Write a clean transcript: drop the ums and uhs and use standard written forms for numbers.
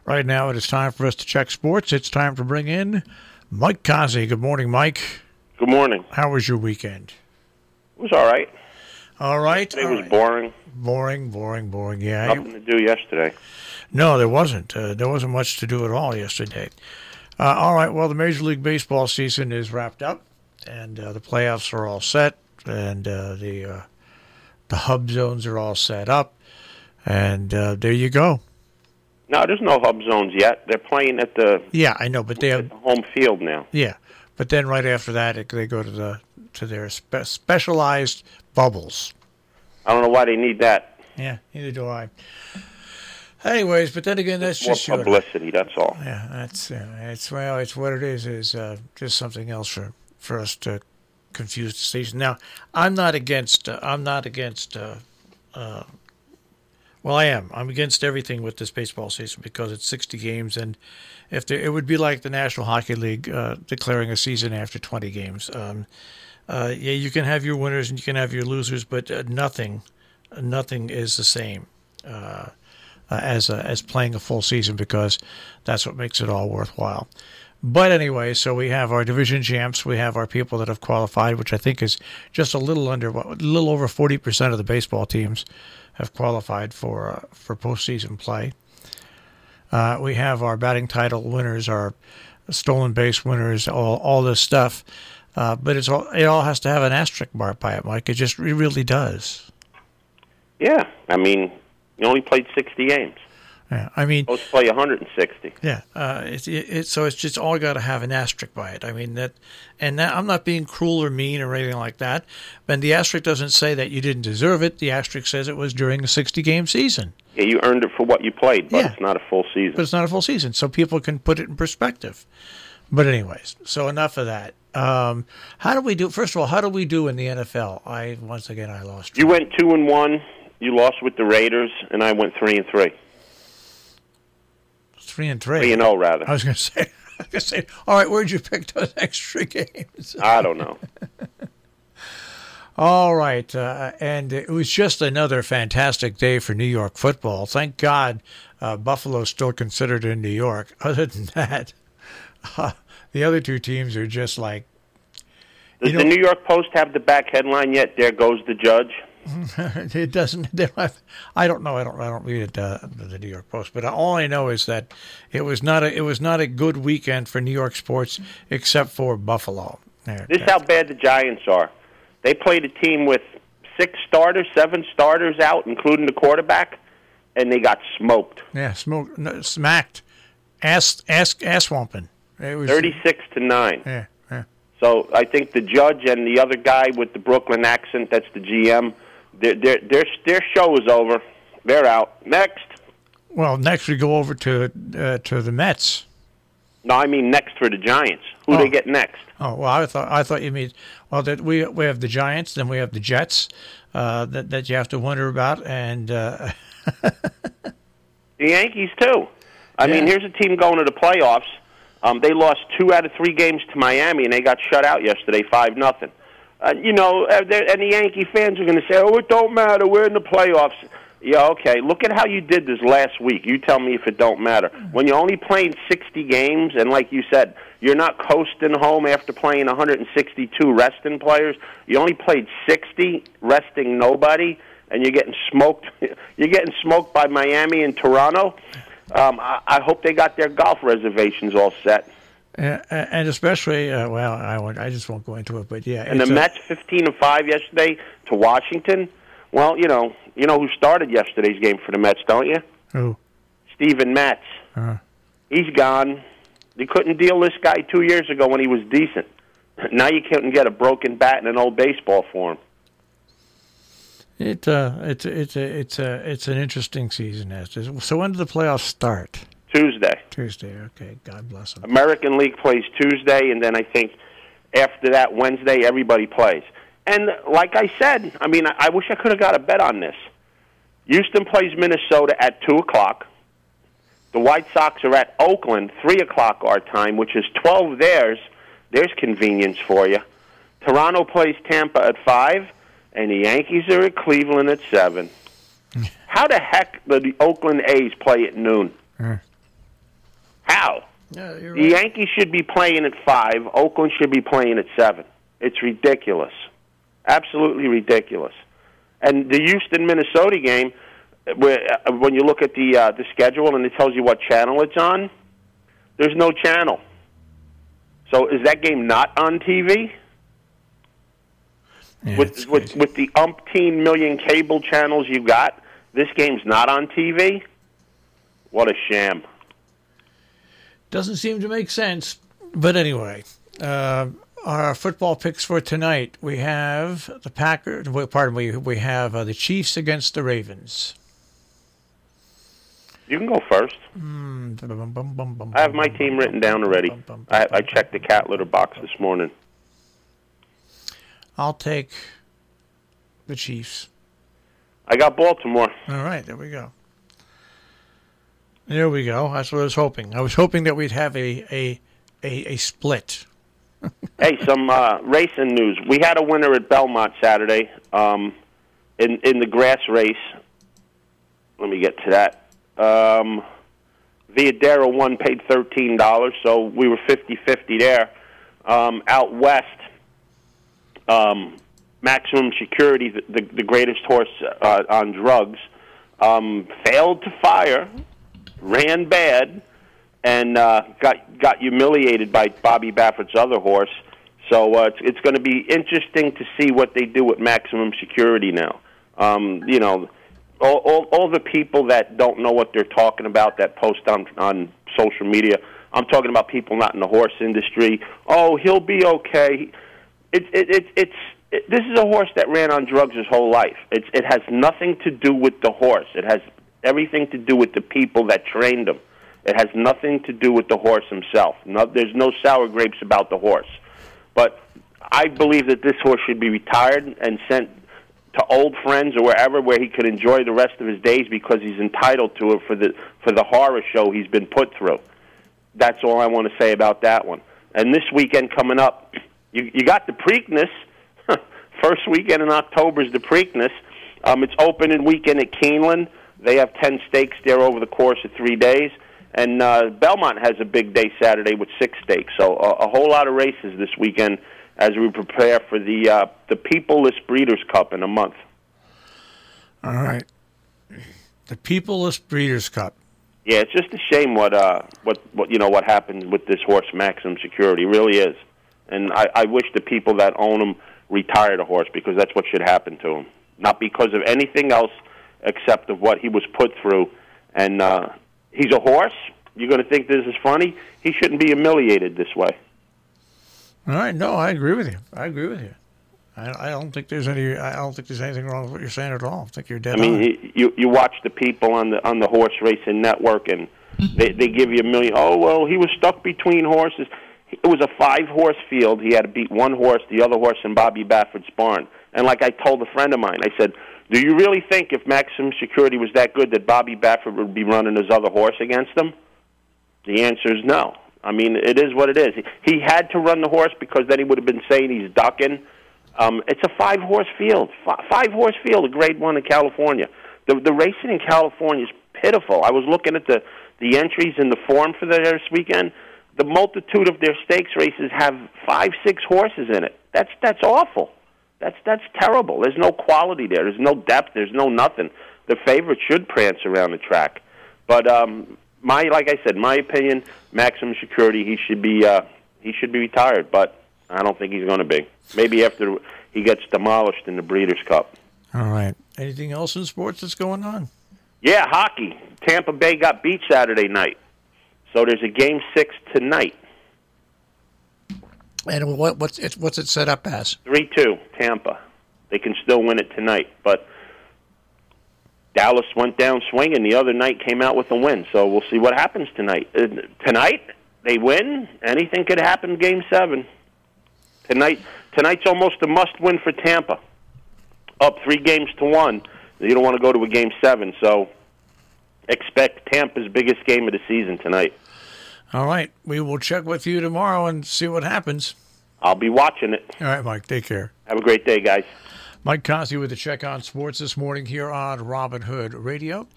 Right now it is time for us to check sports. It's time to bring in Mike Kazi. Good morning, Mike. Good morning. How was your weekend? It was all right. All right. It was boring. Boring. Yeah. Nothing to do yesterday. No, there wasn't. There wasn't much to do at all yesterday. All right. Well, the Major League Baseball season is wrapped up, and the playoffs are all set, and the hub zones are all set up, and there you go. No, there's no hub zones yet. They're playing at the I know, but they have home field now. Yeah, but then right after that, they go to their specialized bubbles. I don't know why they need that. Yeah, neither do I. Anyways, but then again, that's more just publicity. That's all. Yeah, it's what it is. Is just something else for us to confuse the station. Now, I'm not against. Well, I am. I'm against everything with this baseball season because it's 60 games, and it would be like the National Hockey League declaring a season after 20 games. You can have your winners and you can have your losers, but nothing is the same as playing a full season because that's what makes it all worthwhile. But anyway, so we have our division champs, we have our people that have qualified, which I think is just a little over 40% of the baseball teams have qualified for postseason play. We have our batting title winners, our stolen base winners, all this stuff. But it all has to have an asterisk mark by it, Mike. It really does. Yeah, I mean, you only played 60 games. Yeah, I mean, supposed to play 160. Yeah, so it's just all got to have an asterisk by it. I mean that I'm not being cruel or mean or anything like that. But the asterisk doesn't say that you didn't deserve it. The asterisk says it was during a 60-game season. Yeah, you earned it for what you played, but it's not a full season. But it's not a full season, so people can put it in perspective. But anyways, so enough of that. How do we do? First of all, how do we do in the NFL? I lost. You went 2-1. You lost with the Raiders, and I went 3-3. 3-3. 3-0 rather. I was going to say. All right, where'd you pick those extra games? I don't know. All right, and it was just another fantastic day for New York football. Thank God, Buffalo's still considered in New York. Other than that, the other two teams are just like. Does the New York Post have the back headline yet? There goes the judge. It doesn't. I don't know. I don't read it, the New York Post. But all I know is that it was not a good weekend for New York sports, except for Buffalo. This is how bad the Giants are. They played a team with 7 starters out, including the quarterback, and they got smoked. Yeah, smacked, ass whomping. It was 36-9. Yeah. So I think the judge and the other guy with the Brooklyn accent, that's the GM, their show is over. They're out. Next. Well, next we go over to the Mets. No, I mean next for the Giants. Who do they get next? Oh, well, I thought you mean that we have the Giants, then we have the Jets that you have to wonder about, and the Yankees too. I mean, here's a team going to the playoffs. They lost 2 out of 3 games to Miami, and they got shut out yesterday, 5-0. And the Yankee fans are going to say, "Oh, it don't matter. We're in the playoffs." Yeah, okay. Look at how you did this last week. You tell me if it don't matter. When you're only playing 60 games, and like you said, you're not coasting home after playing 162 resting players. You only played 60, resting nobody, and you're getting smoked. You're getting smoked by Miami and Toronto. I hope they got their golf reservations all set. And especially, I just won't go into it, but yeah. And the Mets 15-5 yesterday to Washington. Well, you know who started yesterday's game for the Mets, don't you? Who? Steven Matz. He's gone. They couldn't deal this guy 2 years ago when he was decent. Now you can't get a broken bat and an old baseball for him. It's an interesting season. So when do the playoffs start? Tuesday. Okay. God bless them. American League plays Tuesday, and then I think after that Wednesday everybody plays. And like I said, I mean, I wish I could have got a bet on this. Houston plays Minnesota at 2:00. The White Sox are at Oakland 3:00 our time, which is 12 theirs. There's convenience for you. Toronto plays Tampa at 5. And the Yankees are at Cleveland at 7. How the heck do the Oakland A's play at noon? Yeah, you're The Yankees should be playing at 5. Oakland should be playing at 7. It's ridiculous. Absolutely ridiculous. And the Houston-Minnesota game, when you look at the schedule and it tells you what channel it's on, there's no channel. So is that game not on TV? Yeah, with the umpteen million cable channels you've got, this game's not on TV? What a sham. Doesn't seem to make sense. But anyway, our football picks for tonight, we have the Packers. We have the Chiefs against the Ravens. You can go first. I have my team written down already. I checked the cat litter box this morning. I'll take the Chiefs. I got Baltimore. All right, there we go. There we go. That's what I was hoping. I was hoping that we'd have a split. Hey, some racing news. We had a winner at Belmont Saturday in the grass race. Let me get to that. Viadero won, paid $13, so we were 50-50 there. Out west, Maximum Security, the greatest horse on drugs, failed to fire, ran bad, and got humiliated by Bobby Baffert's other horse. So it's going to be interesting to see what they do with Maximum Security now. All the people that don't know what they're talking about that post on social media, I'm talking about people not in the horse industry. Oh, he'll be okay. This is a horse that ran on drugs his whole life. It has nothing to do with the horse. It has everything to do with the people that trained him. It has nothing to do with the horse himself. There's no sour grapes about the horse. But I believe that this horse should be retired and sent to old friends or wherever where he could enjoy the rest of his days because he's entitled to it for the horror show he's been put through. That's all I want to say about that one. And this weekend coming up, you got the Preakness. First weekend in October is the Preakness. It's opening weekend at Keeneland. They have 10 stakes there over the course of 3 days. And Belmont has a big day Saturday with 6 stakes. So a whole lot of races this weekend as we prepare for the Peopleless Breeders' Cup in a month. All right. The Peopleless Breeders' Cup. Yeah, it's just a shame what happened with this horse, Maximum Security. It really is. And I wish the people that own him retired a horse because that's what should happen to him. Not because of anything else except of what he was put through. And he's a horse. You're going to think this is funny? He shouldn't be humiliated this way. All right. No, I agree with you. I don't think there's anything wrong with what you're saying at all. I think you're dead on. I mean, you watch the people on the horse racing network, and they give you a million. Oh well, he was stuck between horses. It was a 5-horse field. He had to beat one horse, the other horse in Bobby Baffert's barn. And like I told a friend of mine, I said, "Do you really think if Maximum Security was that good that Bobby Baffert would be running his other horse against him?" The answer is no. I mean, it is what it is. He had to run the horse because then he would have been saying he's ducking. It's a 5-horse field. 5-horse field, a Grade 1 in California. The racing in California is pitiful. I was looking at the entries in the form for this weekend. The multitude of their stakes races have 5-6 horses in it. That's awful. That's terrible. There's no quality there. There's no depth. There's no nothing. The favorite should prance around the track. But like I said, my opinion, Maximum Security, he should be retired. But I don't think he's going to be. Maybe after he gets demolished in the Breeders' Cup. All right. Anything else in sports that's going on? Yeah, hockey. Tampa Bay got beat Saturday night. So there's a Game 6 tonight. And what's it set up as? 3-2, Tampa. They can still win it tonight. But Dallas went down swinging the other night, came out with a win. So we'll see what happens tonight. Tonight, they win. Anything could happen Game 7. Tonight's almost a must-win for Tampa. Up 3-1. You don't want to go to a Game 7. So expect Tampa's biggest game of the season tonight. All right. We will check with you tomorrow and see what happens. I'll be watching it. All right, Mike. Take care. Have a great day, guys. Mike Conti with the Check on Sports this morning here on Robin Hood Radio.